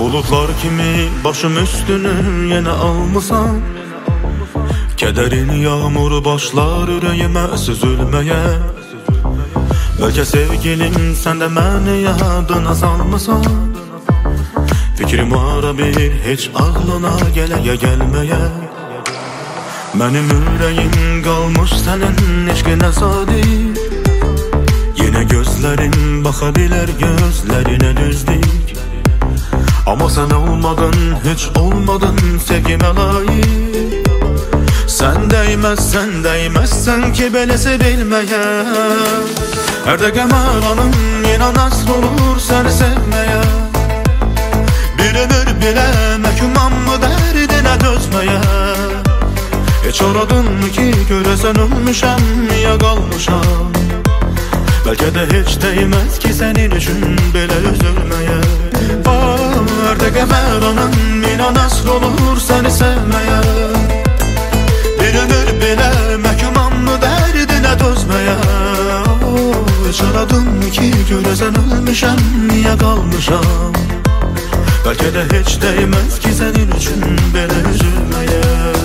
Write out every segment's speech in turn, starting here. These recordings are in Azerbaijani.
Bulutlar kimi başım üstünü yenə almısan. Kederin yağmuru başlar ürəyimə süzülməyə. Bəlkə sevgilim sən də məni yadına salmısan. Fikrim ara bir heç ağlına gələyə gəlməyə. Mənim ürəyim qalmış sənin eşqinə sadiq. Yenə gözlərim baxa bilər gözlərinə düzdük. Amma sən olmadın, heç olmadın sevgimə layiq. Sən dəyməzsən ki belə sevilməyə. Hər dəqiqə məranım yenə nasıl olur səni sevməyə. Bir ömür belə məhkumam dərdinə dözməyə. Heç aradın ki görəsən ölmüşəm ya qalmışam. Bəlkə də heç dəyməz ki sənin üçün belə üzülməyə. Hər dəqiqə məranım yenə nasıl olur səni sevməyə. Bir ömür belə məhkumam dərdinə dözməyə. Heç aradın ki görəsən ölmüşəm ya qalmışam. Bəlkə də heç dəyməz ki sənin üçün belə üzülməyə.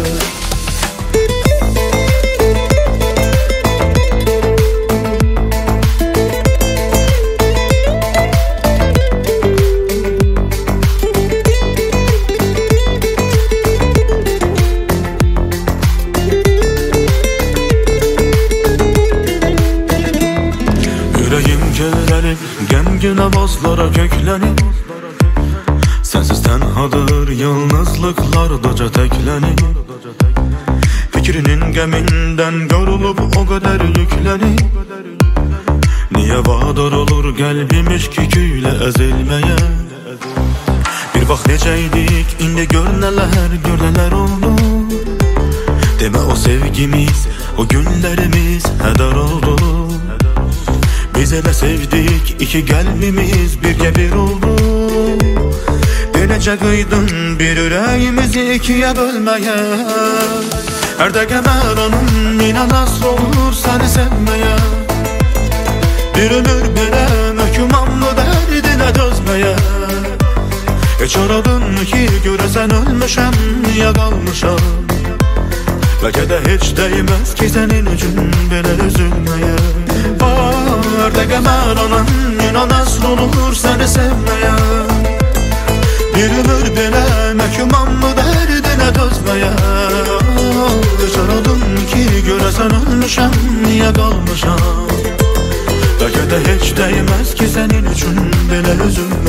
Yüreğim körelip gemgin avazlara köklenip. Sensiz tenhadır yalnızlıklardaca teklenip. Fikrinin geminden yorulup o kadar yüklenip. Niye vadar olur kalbimiz küküyle ezilmeye. Bir bak neceydik indi gör neler oldu. Deme o sevgimiz o günlerimiz heder oldu. Biz elə sevdik, iki qəlbimiz birgə bir oldu. Denəcə qıydın bir ürəyimizi ikiyə bölməyə. Hər dəqiqə məranım yenə nasıl olur səni sevməyə. Bir ömür belə məhkumam dərdinə dözməyə. Heç aradın ki görəsən ölmüşəm ya qalmışam. Bəlkə də heç dəyməz ki sənin üçün belə üzülməyə. Hər dəqiqə məranım yenə nasıl olur səni sevməyə. Bir ömür belə məhkumam dərdinə dözməyə. Heç aradın ki görəsən ölmüşəm ya qalmışam. Bəlkə də heç dəyməz ki sənin üçün belə üzülməyə.